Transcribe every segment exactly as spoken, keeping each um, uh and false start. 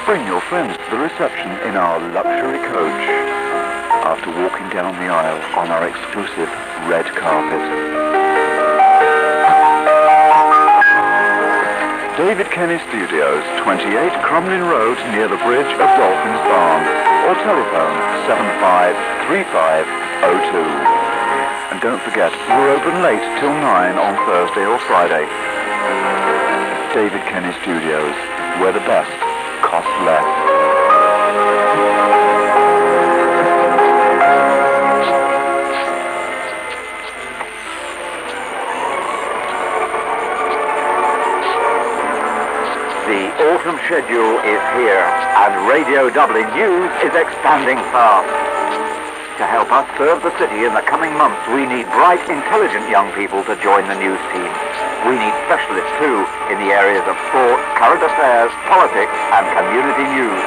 Bring your friends to the reception in our luxury coach after walking down the aisle on our exclusive red carpet. David Kenny Studios, twenty-eight Crumlin Road, near the bridge of Dolphin's Barn, or telephone seven five three five oh two. And don't forget, we're open late till nine on Thursday or Friday. David Kenny Studios, where the best costs less. The autumn schedule is here, and Radio Dublin News is expanding fast. To help us serve the city in the coming months, we need bright, intelligent young people to join the news team. We need specialists too in the areas of sport, current affairs, politics and community news.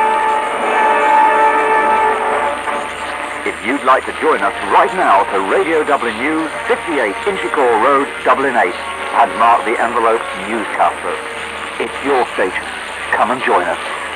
If you'd like to join us right now to Radio Dublin News, fifty-eight Inchicore Road, Dublin eight, and mark the envelope Newscasters. It's your station. Come and join us.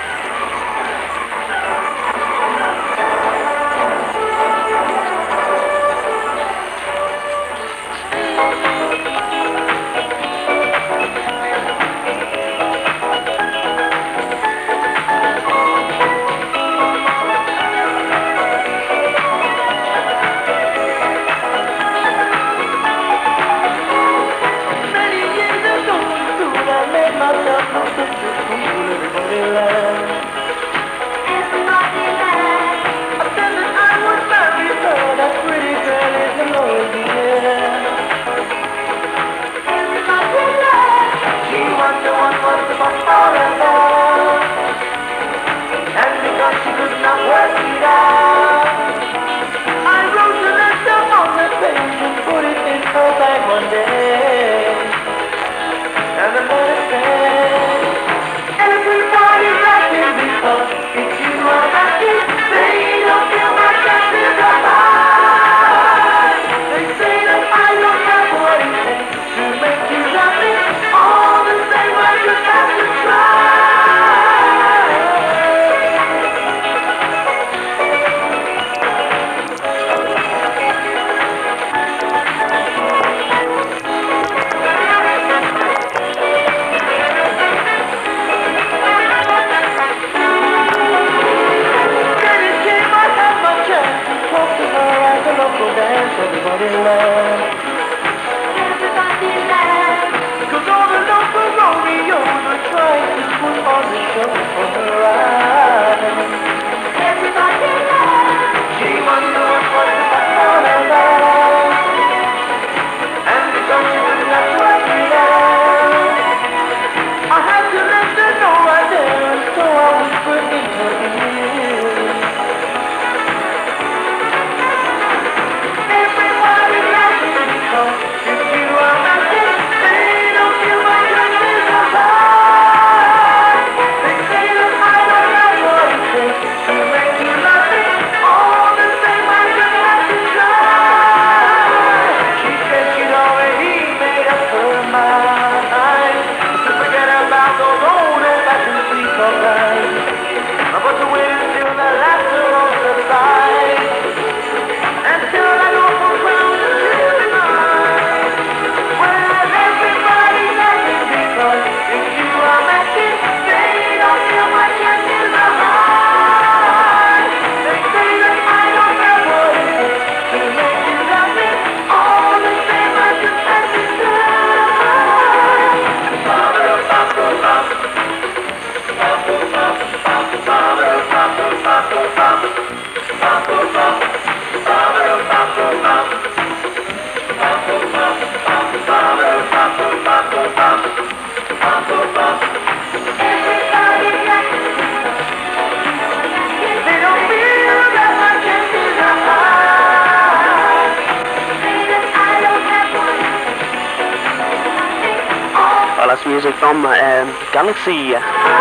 Music from um, Galaxy,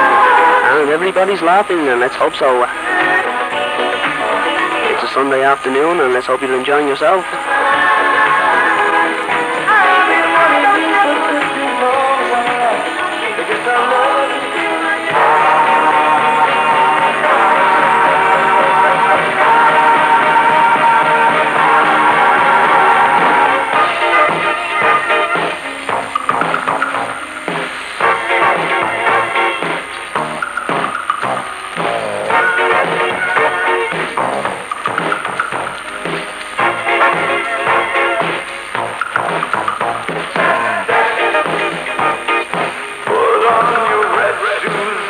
and everybody's laughing, and let's hope so. It's a Sunday afternoon, and let's hope you're enjoying yourself.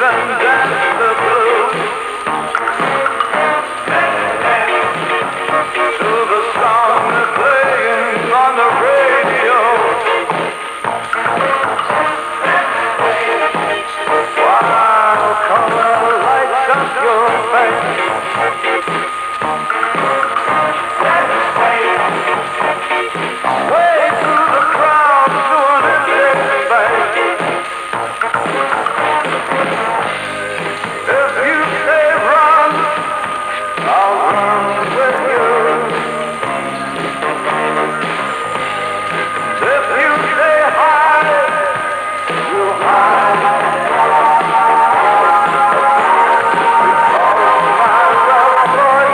and dance the blues to the song that's playing on the radio. While color lights up your face, way through the crowd to an empty space. If you say run, I'll run with you. If you say hide, we'll hide. All my love for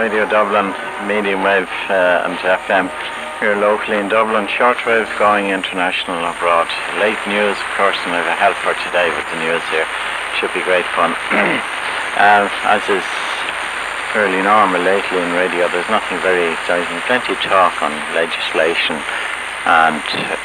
Radio Dublin, medium wave uh, and F M here locally in Dublin, shortwave going international abroad. Late news, of course, and I have a helper today with the news here. Should be great fun. uh, as is fairly normal lately in radio, there's nothing very exciting. Plenty of talk on legislation and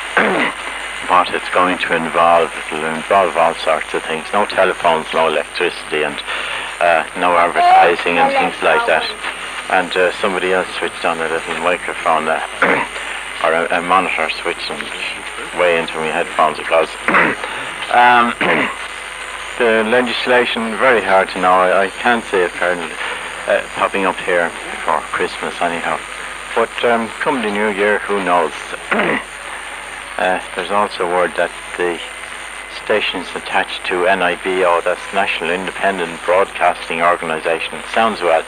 what it's going to involve. It'll involve all sorts of things. No telephones, no electricity, and uh, no advertising and things like that. And uh, somebody else switched on a little microphone uh, or a, a monitor switched and way into my headphones it goes. um, the legislation, very hard to know. I, I can't see it currently uh, popping up here before Christmas anyhow. But um, come the new year, who knows? uh, there's also word that the stations attached to N I B O, that's National Independent Broadcasting Organisation, it sounds well,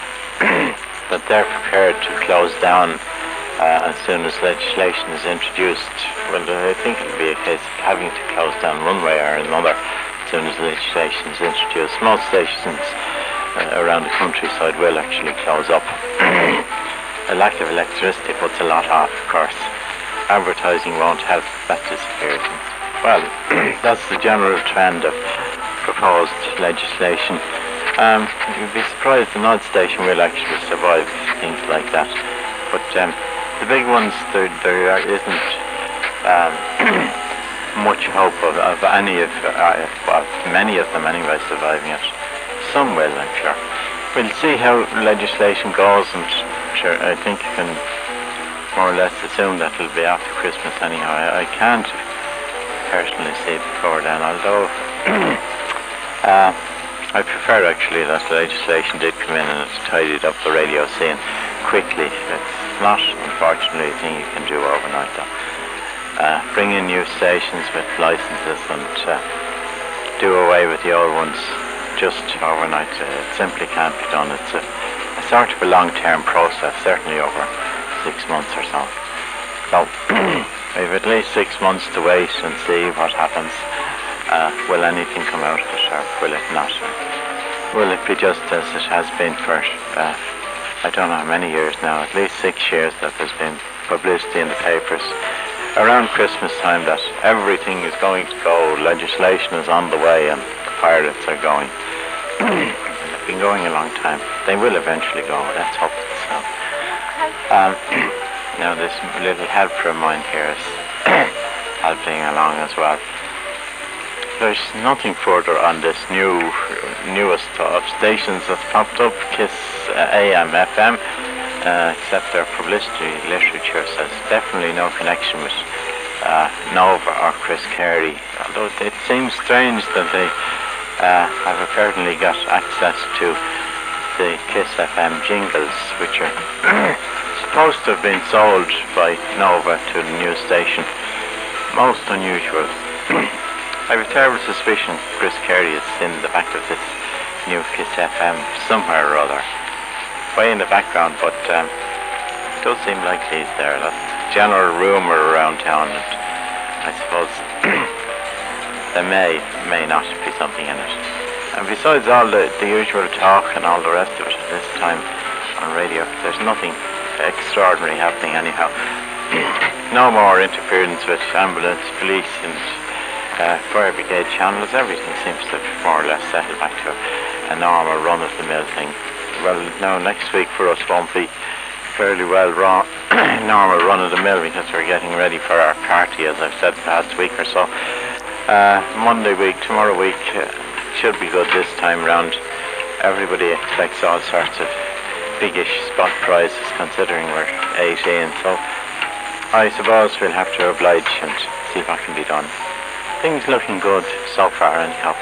that they're prepared to close down uh, as soon as legislation is introduced. Well, I think it'll be a case of having to close down one way or another as soon as legislation is introduced. Most stations uh, around the countryside will actually close up. A lack of electricity puts a lot off, of course. Advertising won't help that disappears. Well, that's the general trend of proposed legislation. Um, you'd be surprised an odd station will actually survive things like that. But um, the big ones, there, there isn't um, much hope of, of any of, uh, of many of them anyway surviving it. Some will, I'm sure. We'll see how legislation goes, and sure, I think you can more or less assume that it'll be after Christmas anyhow. I, I can't personally see it before then, although uh, I prefer actually that the legislation did come in and it's tidied up the radio scene quickly. It's not, unfortunately, a thing you can do overnight though. Uh, bring in new stations with licenses and uh, do away with the old ones just overnight. Uh, it simply can't be done. It's a, a sort of a long-term process, certainly over six months or so. So we have at least six months to wait and see what happens. Uh, will anything come out of it, or will it not? Will it be just as it has been for, uh, I don't know how many years now, at least six years that there's been publicity in the papers around Christmas time that everything is going to go, legislation is on the way and the pirates are going. They've been going a long time. They will eventually go, let's hope so. Um, now this little helper of mine here is helping along as well. There's nothing further on this new, newest of stations that's popped up, KISS uh, A M, F M, uh, except their publicity literature says definitely no connection with uh, Nova or Chris Carey. Although it seems strange that they uh, have apparently got access to the KISS F M jingles, which are supposed to have been sold by Nova to the new station. Most unusual. I have a terrible suspicion Chris Carey is in the back of this new KISS F M somewhere or other. Way in the background, but um, it does seem like he's there. That's general rumour around town, and I suppose there may, may not be something in it. And besides all the, the usual talk and all the rest of it at this time on radio, there's nothing extraordinary happening anyhow. No more interference with ambulance, police and Uh, fire brigade channels. Everything seems to more or less settle back to a normal run-of-the-mill thing. Well, no, next week for us won't be fairly well run, normal run-of-the-mill because we're getting ready for our party, as I've said the past week or so. Uh, Monday week, tomorrow week uh, should be good this time round. Everybody expects all sorts of biggish spot prizes considering we're eighteen, so I suppose we'll have to oblige and see what can be done. Things looking good so far anyhow.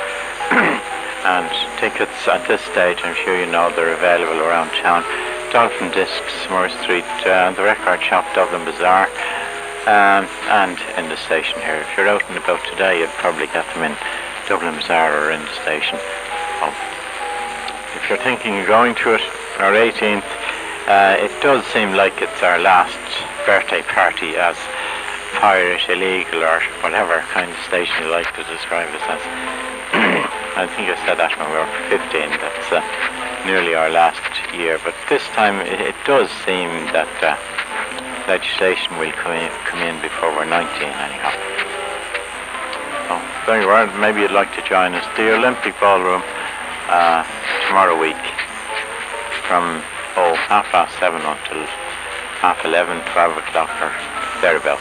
And tickets at this stage, I'm sure you know, they're available around town. Dolphin Discs, Moore Street, uh, the Record Shop, Dublin Bazaar, um, and in the station here. If you're out and about today, you'll probably get them in Dublin Bazaar or in the station. Oh. If you're thinking of going to it, our eighteenth, uh, it does seem like it's our last birthday party as pirate, illegal, or whatever kind of station you like to describe us as. I think I said that when we were fifteen. That's uh, nearly our last year, but this time it, it does seem that uh, legislation will come in, come in before we're nineteen anyhow. So, there you are. Maybe you'd like to join us. The Olympic Ballroom uh, tomorrow week from oh, half past seven until half eleven, twelve o'clock or thereabouts.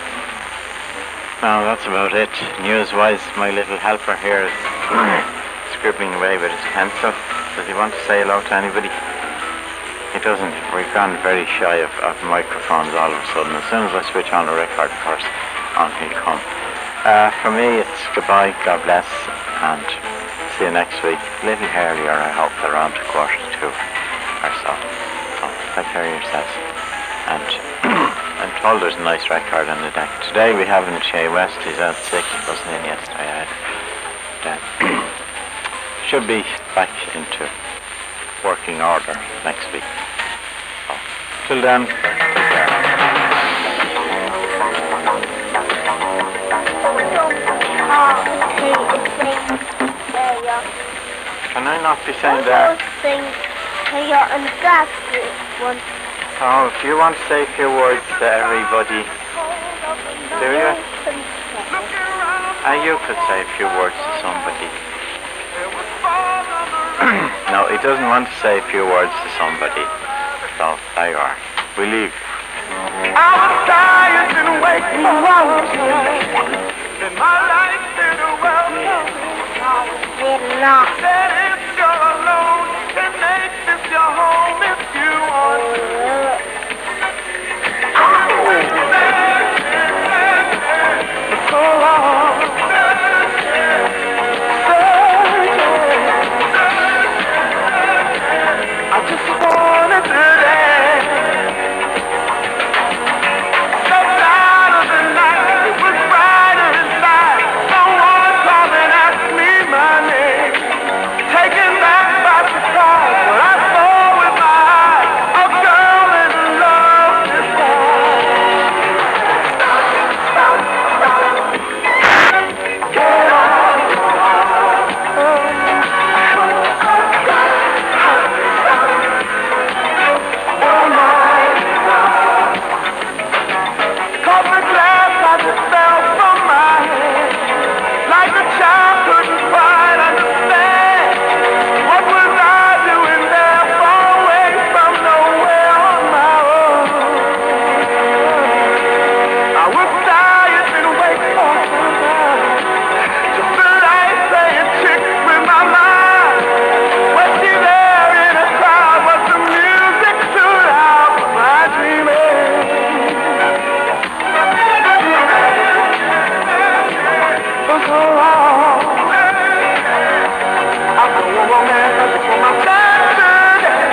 Now that's about it. News-wise, my little helper here is scribbling away with his pencil. Does he want to say hello to anybody? He doesn't. We've gone very shy of, of microphones all of a sudden. As soon as I switch on the record, of course, on he'll come. Uh, for me, it's goodbye, God bless, and see you next week. A little earlier, I hope, around a quarter to two or so. So take care of yourselves. And I'm told there's a nice record on the deck. Today we haven't Shea West. He's out sick. He wasn't in yesterday either. But, uh, should be back into working order next week. So, till then, take care. Can I not be saying that? Oh, if you want to say a few words to everybody, do you? Ah, you could say a few words to somebody. No, he doesn't want to say a few words to somebody. So, there you are. We leave. I was tired and waiting around. And my life didn't welcome. Said if you're alone, then make this your home if you want to. I was there for so long. I just wanted to dance. The light of the night, it was brighter inside. Someone called and asked me my name. Taken back by surprise, when I saw with my eyes a girl in love this time. Get on your heart. Caught the glass, I just fell from my head. Like a child couldn't quite understand. What was I doing there, far away from nowhere on my own? I was tired and waiting for some time. Just a light playing tricks with my mind. Was she there in a crowd? Was the music too loud for my dreaming? For so long, I've been a romance for my Saturday.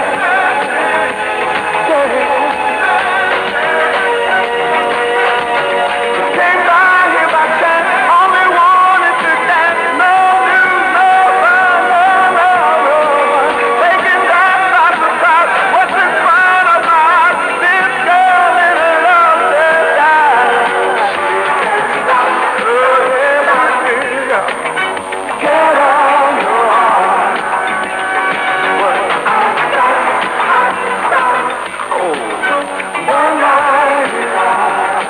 Came by here by chance, only wanted to dance. No news, no fun, no, no, no. Taken back by surprise, what's in front of my eyes? This girl in love that died. Get on your heart. Oh, one night.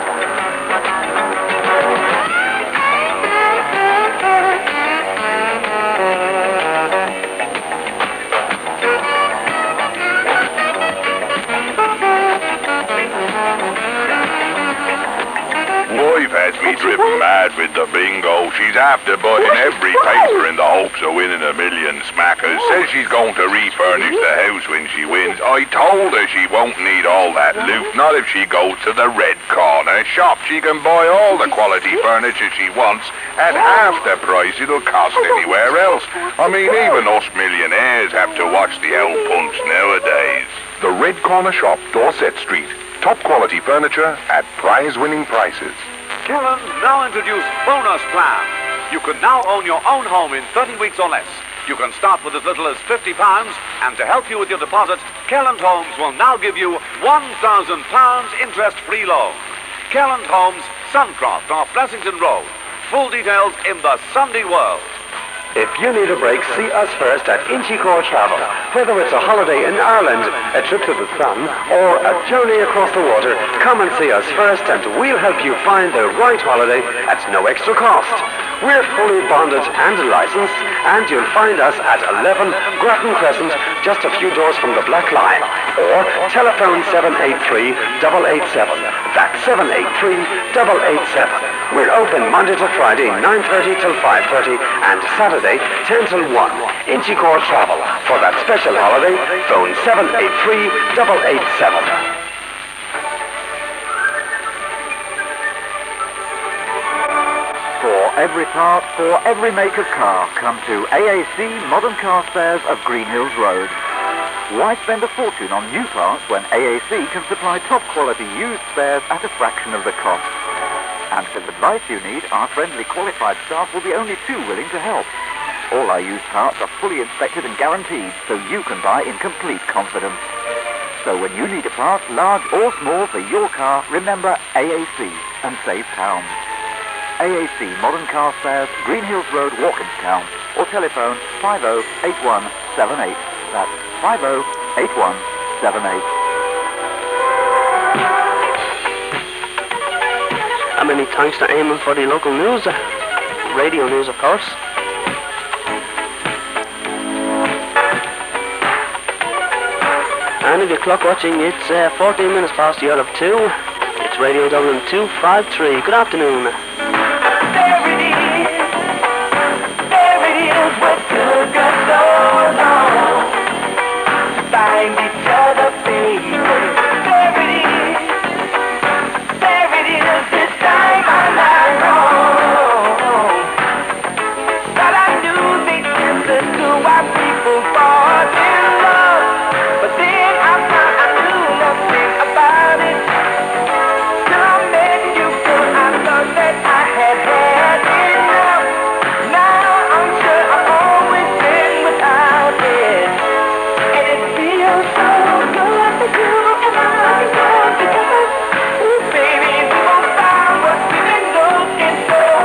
Wife has me driven mad with the bingo. She's after buying every paper in the hopes of winning a million smackers. Says she's going to refurnish the house when she wins. I told her she won't need all that loot, not if she goes to the Red Corner shop. She can buy all the quality furniture she wants at half the price it'll cost anywhere else. I mean, even us millionaires have to watch the old punch nowadays. The Red Corner Shop, Dorset Street. Top quality furniture at prize-winning prices. Kellan now introduce bonus plan. You can now own your own home in thirty weeks or less. You can start with as little as fifty pounds, and to help you with your deposit, Kellan Homes will now give you one thousand pounds interest-free loan. Kellan Homes, Suncroft off Blessington Road. Full details in the Sunday World. If you need a break, see us first at Inchicore Travel. Whether it's a holiday in Ireland, a trip to the sun, or a journey across the water, come and see us first and we'll help you find the right holiday at no extra cost. We're fully bonded and licensed, and you'll find us at eleven Grattan Crescent, just a few doors from the Black Lion. Or telephone seven eight three, eight eight seven. That's seven eight three, eight eight seven. We're open Monday to Friday, nine thirty till five thirty, and Saturday, ten till one. Inchicore Travel. For that special holiday, phone seven eight three, eight eight seven. For every part, for every make of car, come to A A C Modern Car Spares of Green Hills Road. Why spend a fortune on new parts when A A C can supply top quality used spares at a fraction of the cost? And for the advice you need, our friendly qualified staff will be only too willing to help. All our used parts are fully inspected and guaranteed, so you can buy in complete confidence. So when you need a part, large or small, for your car, remember A A C and save pounds. A A C Modern Car Spares, Green Hills Road, Walkinstown, or telephone five oh eight one seven eight. That's five oh eight one seven eight. And many thanks to Eamon for the local news, uh, radio news of course. And if you're clock watching, it's uh, fourteen minutes past the hour of two. It's Radio Dublin two five three. Good afternoon. There it is, there it is, what took us so long to find each other, baby. There it is, there it is, this time I'm not wrong. But I knew the answer to why people fall in love, but then I found I knew nothing about it. Till I met you, girl, I thought that I had had enough. Now I'm sure I've always been without it, and it feels so good for you and I can go together. Ooh, baby, we won't find what we've been looking for.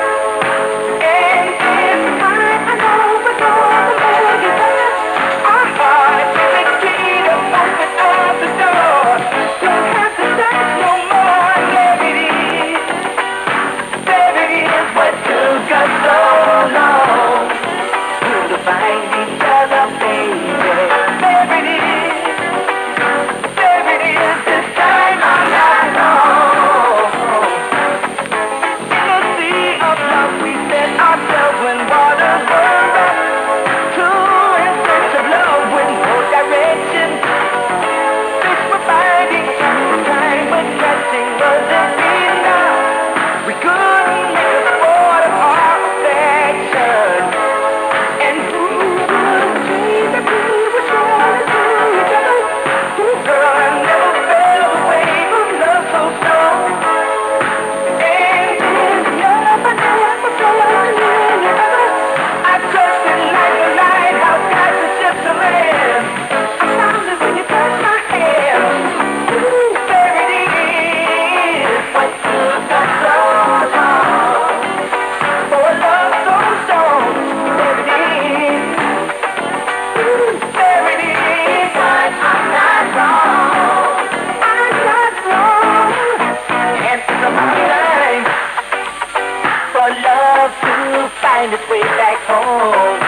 And this time I know we're gonna make it better. Our hearts in the key to open up the door. Don't have to search no more. There it is, there it is, what took us so long to find each other, baby. There it is, there it is, this time I'm not wrong. In the sea of love we set ourselves when waters were rough. Two in search of love with no direction. Fish were biting, time was stretching, wasn't enough. We couldn't make a sport of our affection. And who would dream that we were trying to each other? Ooh, girl, I never felt a wave of love so strong. And this love I never felt any other. I trusted like a lighthouse guides the ship to land. I found it when you touched my hand. Ooh, there it is, what took us so long for a love so strong. There it is, ooh, there it is, but I'm not wrong. I'm not wrong. And it's about time for love to find its way back home.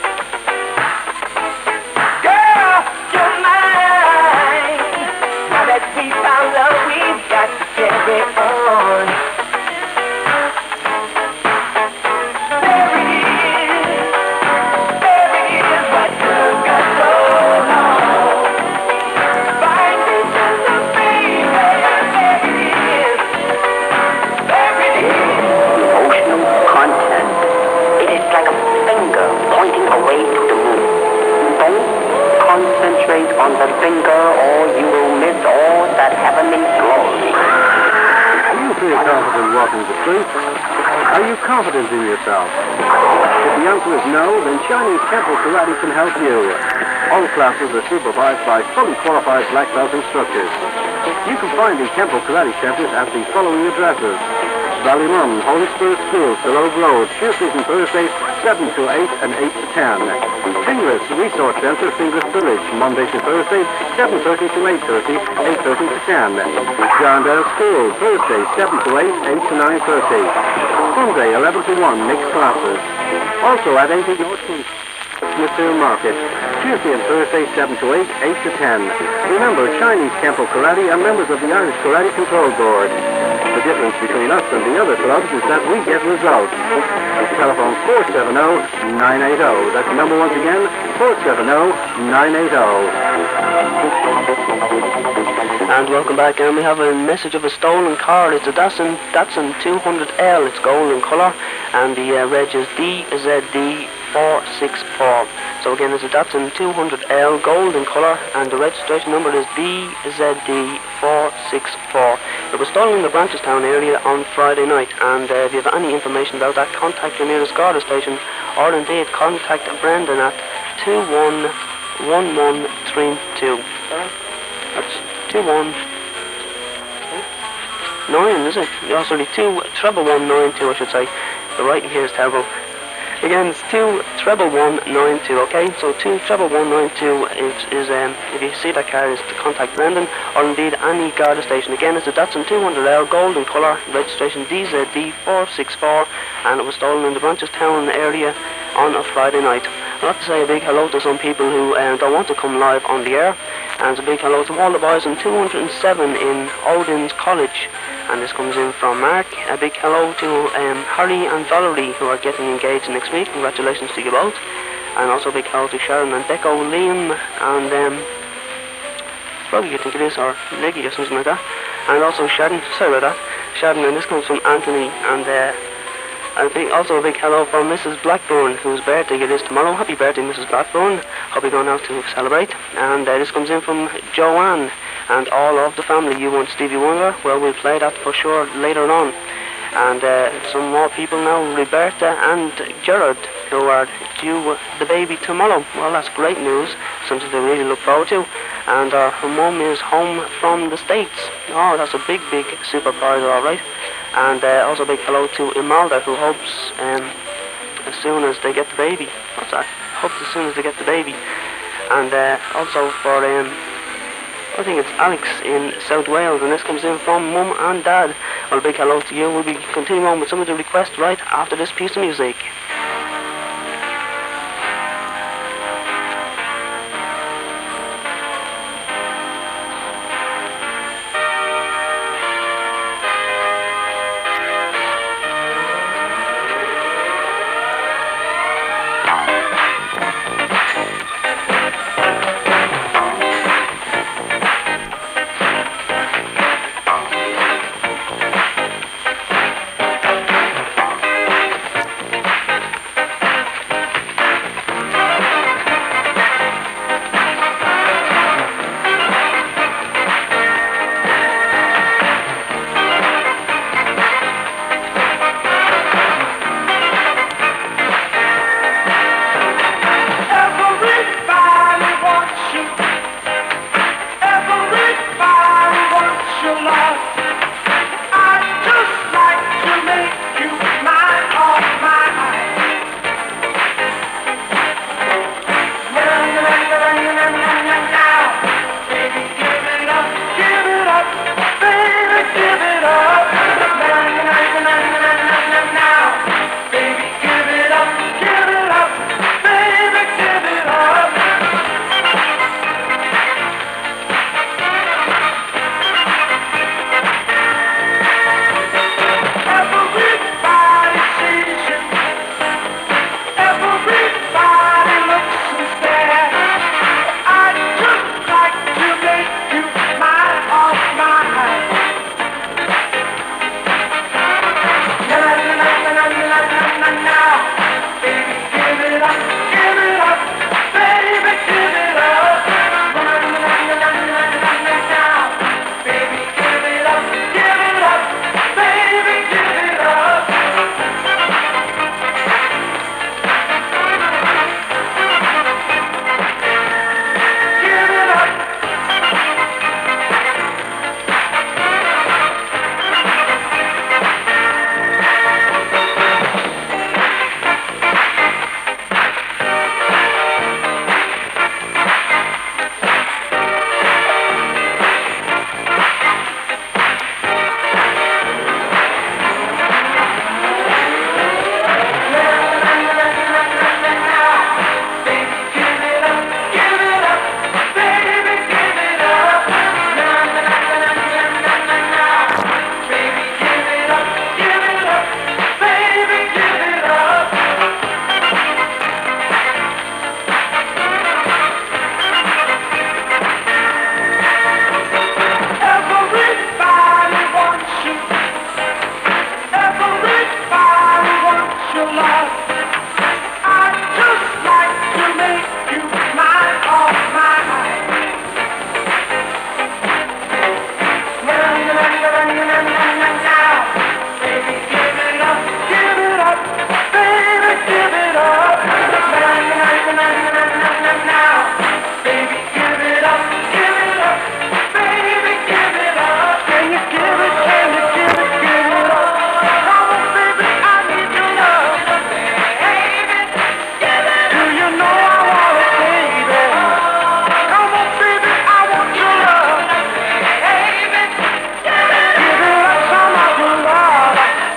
Girl, you're mine. Now that we found love, we've got to carry on. There it is, there it is, what took us so long to find each other, baby. There it is, there it is. Emotional content. It is like a finger pointing away to the moon. Don't concentrate on the finger or you will miss all that heavenly glory. Do you feel confident walking the streets? Are you confident in yourself? If the answer is no, then Chinese Temple Karate can help you. All classes are supervised by fully qualified black belt instructors. You can find the Temple Karate centers at the following addresses. Ballymun, Holy Spirit School, Sillow Road, Tuesdays and Thursdays, seven to eight and eight to ten. Finglas Resource Centre, Finglas Village, Mondays and Thursdays, seven thirty to eight thirty, eight thirty to ten. Jarndale School, Thursdays, seven to eight, eight to nine thirty. Sunday, eleven to one, mixed classes. Also at eighty North King Smithfield Market, Tuesday and Thursday, seven to eight, eight to ten. Remember, Chinese Temple Karate are members of the Irish Karate Control Board. The difference between us and the other clubs is that we get results. Telephone four seven zero, nine eight zero. That's the number once again, four seven zero, nine eight zero. And welcome back, and we have a message of a stolen car. It's a Datsun, Datsun two hundred L. It's gold in colour, and the uh, reg is D Z D four six four. So again, it's a Datsun two hundred L, gold in colour, and the registration number is D Z D four six four. It was stolen in the Branchestown area on Friday night, and uh, if you have any information about that, contact your nearest Garda station, or indeed contact Brendan at two one one one three two. That's two one nine, is it? Oh, sorry, two treble one nine two, I should say. The writing here is terrible. Again, it's two treble one nine two. Okay, so two treble one nine two is, is um, if you see that car, is to contact Brendan, or indeed any Garda station. Again, it's a Datsun two hundred L, gold in colour, registration D Z D four six four, and it was stolen in the Branchestown area on a Friday night. I'd like to say a big hello to some people who uh, don't want to come live on the air, and a big hello to all the boys in two hundred seven in Odin's College. And this comes in from Mark. A big hello to um, Harry and Valerie, who are getting engaged next week. Congratulations to you both. And also a big hello to Sharon and Deco, Liam, and um, probably you think it is, or Leggy or something like that. And also Sharon, sorry about that. Sharon, and this comes from Anthony, and uh, And a big, also a big hello from Missus Blackburn, whose birthday it is tomorrow. Happy birthday, Missus Blackburn. Hope you're going out to celebrate. And uh, this comes in from Joanne and all of the family. You want Stevie Wonder? Well, we'll play that for sure later on. And uh, some more people now, Roberta and Gerard, who are due the baby tomorrow. Well, that's great news, something to really look forward to. And uh, her mum is home from the States. Oh, that's a big, big super prize, all right. And uh, also a big hello to Imelda, who hopes um, as soon as they get the baby. What's that? Hopes as soon as they get the baby. And uh, also for, um, I think it's Alex in South Wales, and this comes in from Mum and Dad. Well, a big hello to you. We'll be continuing on with some of the requests right after this piece of music.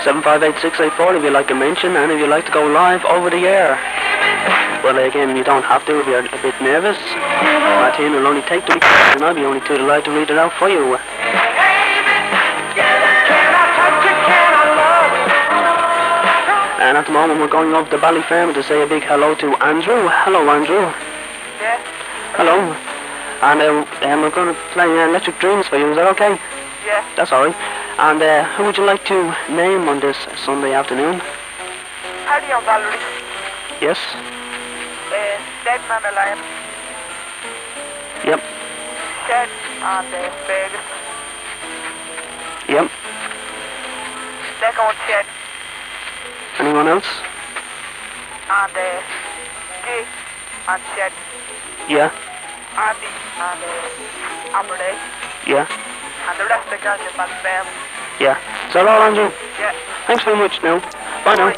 seven five eight six eight four if you'd like a mention, and if you'd like to go live over the air. Well, again, you don't have to if you're a bit nervous. Martin will only take three and I'll be only too delighted to read it out for you. And at the moment we're going over to Ballyfermot to say a big hello to Andrew. Hello, Andrew. Yeah. Hello. And uh, um, we're going to play uh, Electric Dreams for you, is that okay? Yeah. That's alright. And uh, who would you like to name on this Sunday afternoon? Paddy and Valerie. Yes? Uh, Dead Man Alive. Yep. Shed and uh, Vegas. Yep. Deco and Shed. Anyone else? And uh, G and Shed. Yeah. Andy and uh, Amberley. Yeah. And the rest of the guys in Ballyfermot. Yeah. Is that all, Andrew? Yeah. Thanks very much now. Bye now.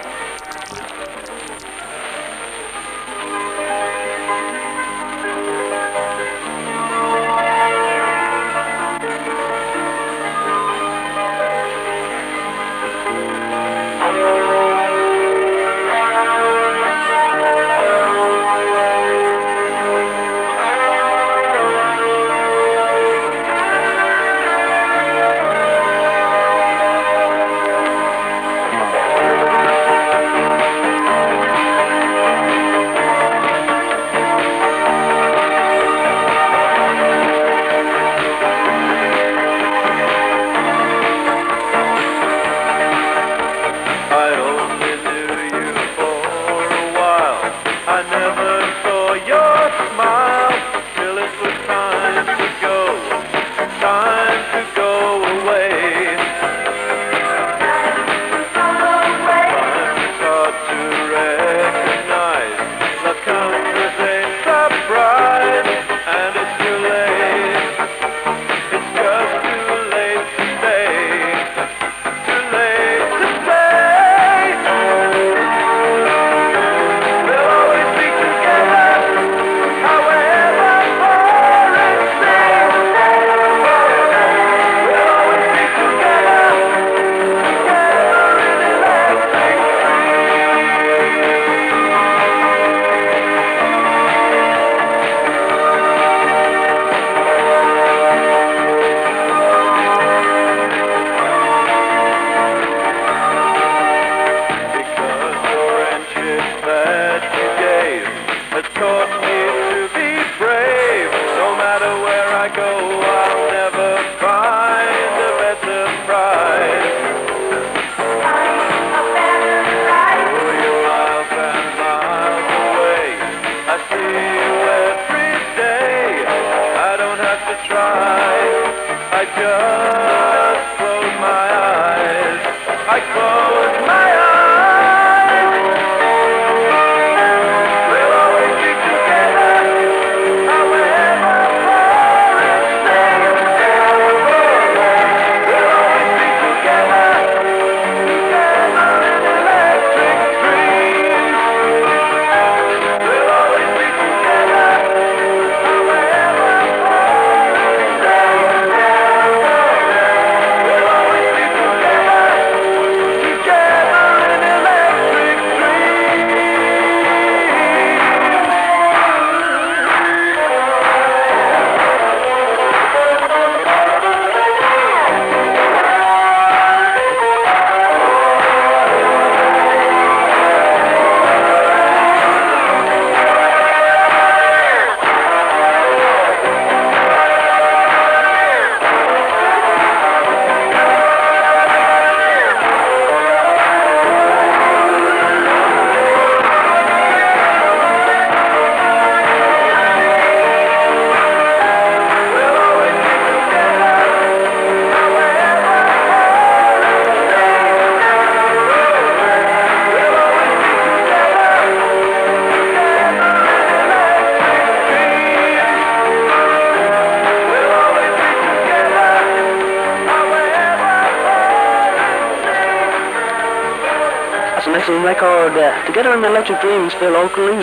Record uh, Together in Electric Dreams for locally,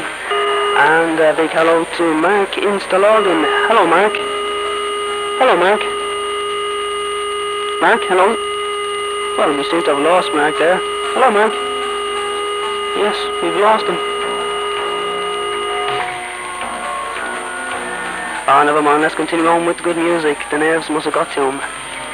and a uh, big hello to Mark in Stillorgan. Hello, Mark. Hello, Mark. Mark, hello. Well, we seem to have lost Mark there. Hello, Mark. Yes, we've lost him. Ah, never mind. Let's continue on with good music. The nerves must have got to him.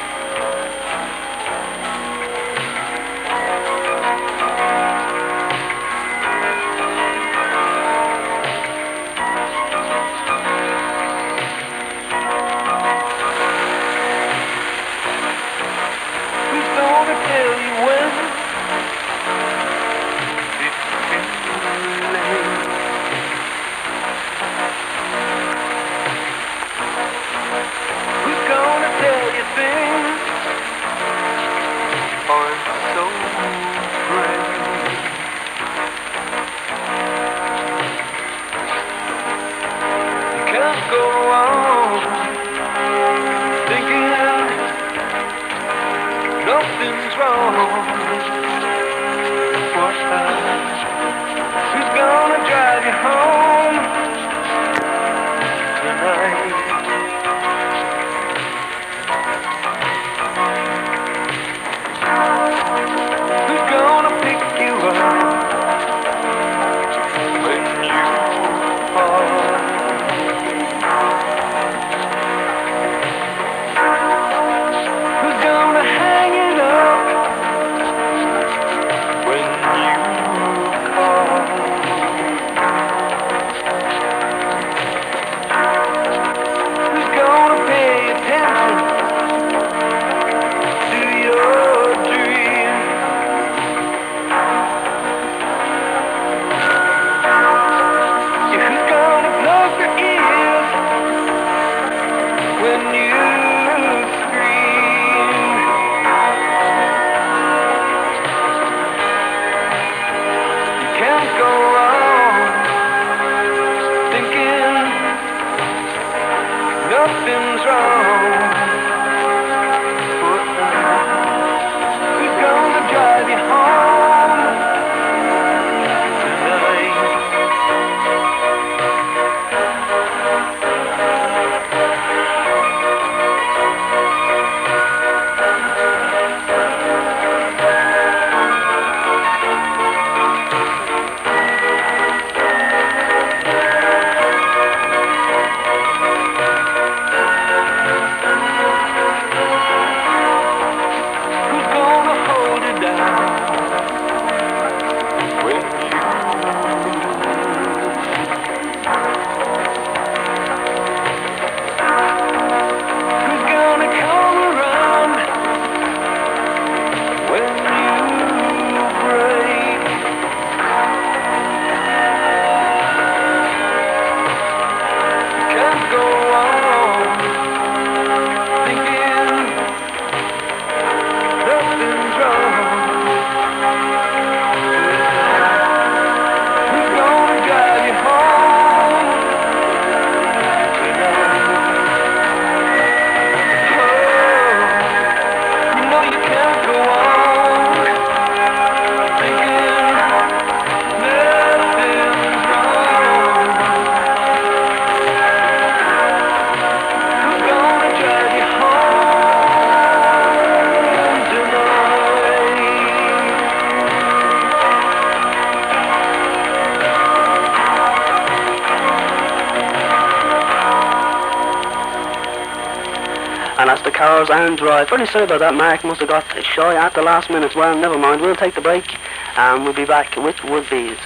And that's the cars and drive. Pretty sorry about that. Mark must have got shy at the last minute. Well, never mind. We'll take the break and we'll be back with Would-Be's.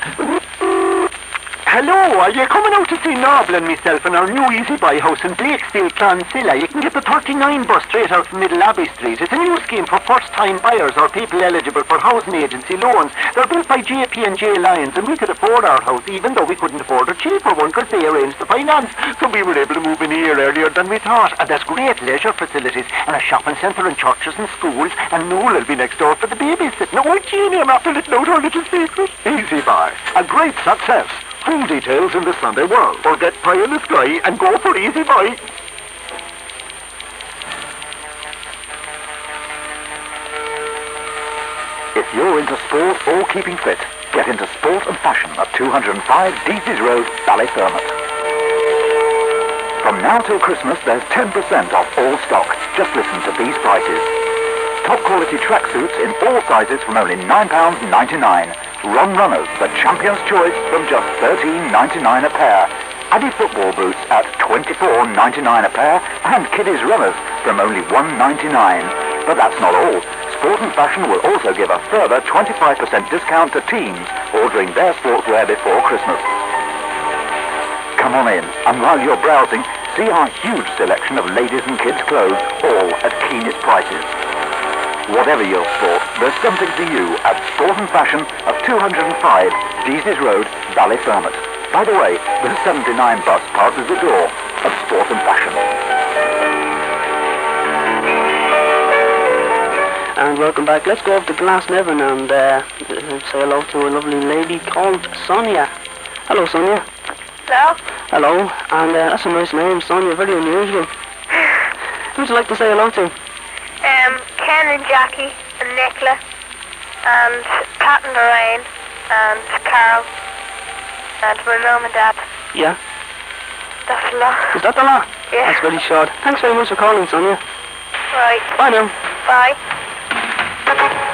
Hello, are you coming out to see Noble and myself in our new Easy Buy house in Blakesfield, Clonsilla? You can get the thirty-nine bus straight out from Middle Abbey Street. It's a new scheme for first-time buyers or people eligible for housing agency loans. They're built by J P and J Lyons, and we could afford our house even though we couldn't afford a cheaper one because they arranged the finance. So we were able to move in here earlier than we thought. And there's great leisure facilities and a shopping centre and churches and schools. And Noel will be next door for the babysitting. Oh, Jeannie, I'm after letting out our little secret. Easy Buy, a great success. Full details in the Sunday World, or get pie in the sky and go for Easy Buy. If you're into sport or keeping fit, get into sport and fashion at two oh five Deasy's Road, Ballyfermot. From now till Christmas, there's ten percent off all stock. Just listen to these prices. top quality tracksuits in all sizes from only nine pounds ninety-nine. Ron Runners, the champion's choice, from just thirteen ninety-nine a pair. Addy football boots at twenty-four ninety-nine a pair, and Kiddies Runners from only one ninety-nine. But that's not all. Sport and Fashion will also give a further twenty-five percent discount to teens ordering their sportswear before Christmas. Come on in, and while you're browsing, see our huge selection of ladies' and kids' clothes, all at keenest prices. Whatever your sport, there's something for you at Sport and Fashion of two oh five Deasys Road, Ballyfermot. By the way, the seventy-nine bus passes the door of Sport and Fashion. And welcome back. Let's go up to Glasnevin and uh, say hello to a lovely lady called Sonia. Hello, Sonia. Hello? Hello, and uh, that's a nice name, Sonia, very unusual. Who would you like to say hello to? Um, Ken and Jackie and Nicola and Pat and Lorraine and Carol and my mum and dad. Yeah? That's a lot. Is that the lot? Yeah. That's very short. Thanks very much for calling, Sonia. Right. Bye now. Bye.